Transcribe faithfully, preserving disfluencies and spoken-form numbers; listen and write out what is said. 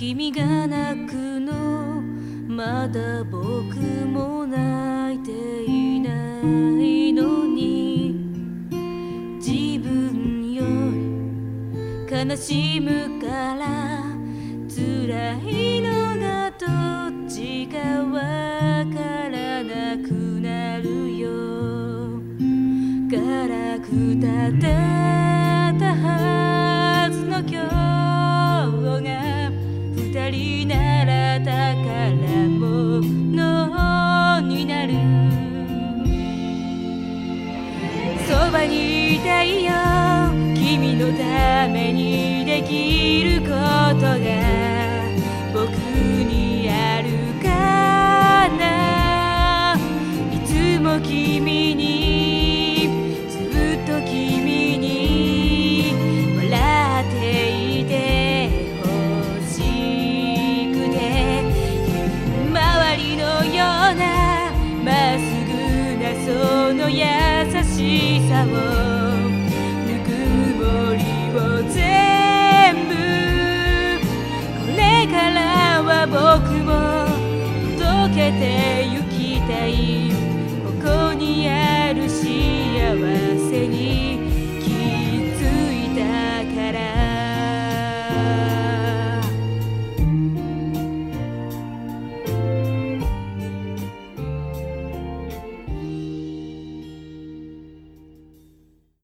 君が泣くのまだ僕も泣いていないのに、自分より悲しむから辛いのがどっちかわからなくなるよ。辛く立てたはずの今日が二人なら宝物になる。そばにいたいよ、君のためにできることが